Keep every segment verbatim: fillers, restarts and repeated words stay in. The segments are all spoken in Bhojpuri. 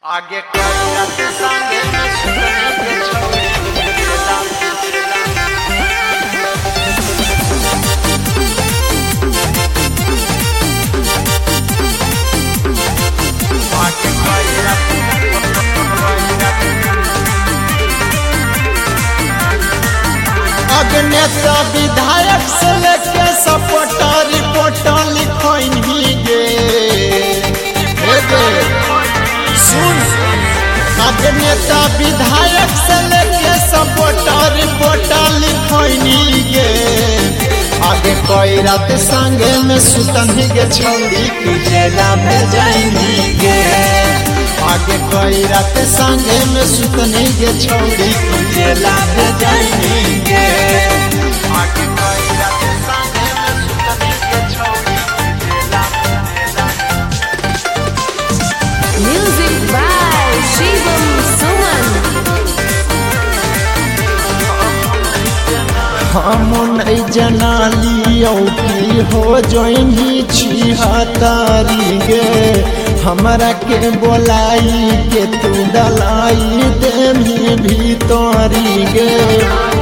आगे करत संगे में सुने के छोड़े तेरा आगे करत अग्नेता विधायक से लेके सपोर्टा रिपोर्टा लिखोइनी गे हे गे सुन अग्नेता विधायक से लेके सपोर्टा रिपोर्टा लिखोइनी गे आगे कोई रात संगे में सुतनी गे छौड़ी तू जेला में जाइनी गे आगे कोई रात संगे में सुतनी गे छौड़ी तू जेला में जाइनी गे आगे करत संगे में सुने के छोड़े तेरा Music by Shivam Suman. हम नहीं जना लियो की हो जोइनी छिहत्तरी गे हमरा के बोलाई के तू डलाई देमी भीतरी गे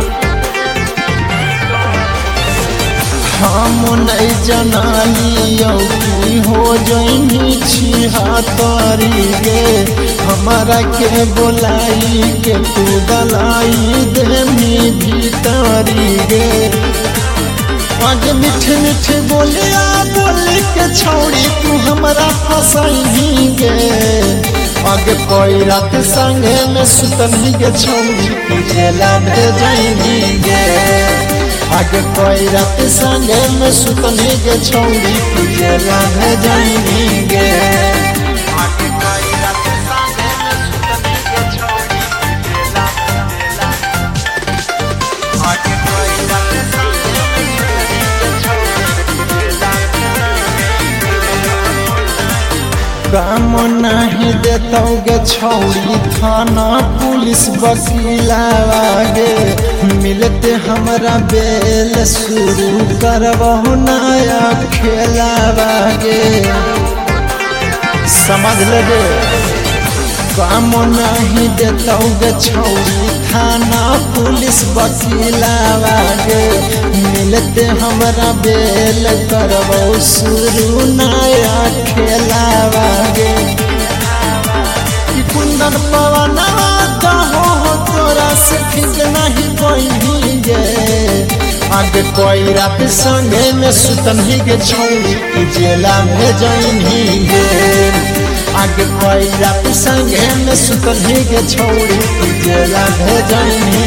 हम नहीं जना लियो की हो जोइनी छिहत्तरी गे हमरा के बोलाई के तू डलाई देमी भीतरी गे आज मीठ मीठ बोलिया बोली के छौड़ी तू हमरा फसाई गे आगे कोई रात संगे में सुतनी गे छौड़ी तू जेला भेजाई गे आगे कोई रात संगे में सुतनी गे छौड़ी तू जेला भेजाई गे आगे करत संगे में सुने के छोड़े तेरा आगे करत संगे में सुने के छोड़े काम नहीं देतौ गे छौड़ी थाना पुलिस वकीलावा गे मिलते हमरा बेल शुरू करबहु नया खेलावा गे समझ लेबे काम नहीं देतौ गे छौड़ी थाना पुलिस वकीलावा गे मिलते हमरा बेल करबौ शुरू नया खेलावा गे कुंदन पवनवा कहो हो तोरा से ठीक नहीं कोई गे आगे कोई रात संगे में सुतनी गे छौड़ी तू जेला में जाइनी गे आगे कोई रात संगे में सुतनी गे छौड़ी तू जेला में जाइनी